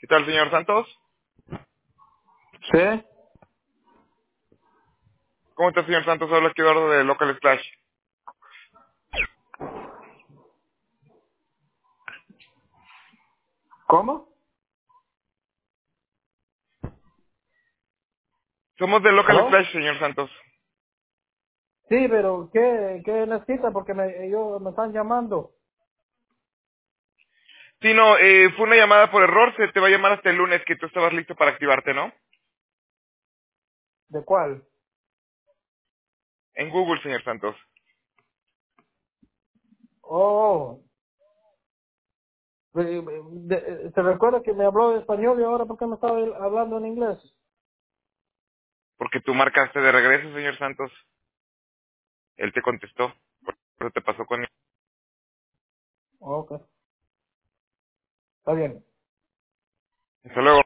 tal, señor Santos? Sí. ¿Cómo está, señor Santos? Habla aquí Eduardo de Local Splash. ¿Cómo? Somos de Local ¿Aló? Splash, señor Santos. Sí, pero ¿qué necesita? Porque ellos me están llamando. Sí, no, fue una llamada por error. Se te va a llamar hasta el lunes que tú estabas listo para activarte, ¿no? ¿De cuál? En Google, señor Santos. Oh, ¿te recuerda que me habló de español y ahora por qué me estaba hablando en inglés? Porque tú marcaste de regreso, señor Santos. Él te contestó. Por eso te pasó con él. Ok, está bien. Hasta luego.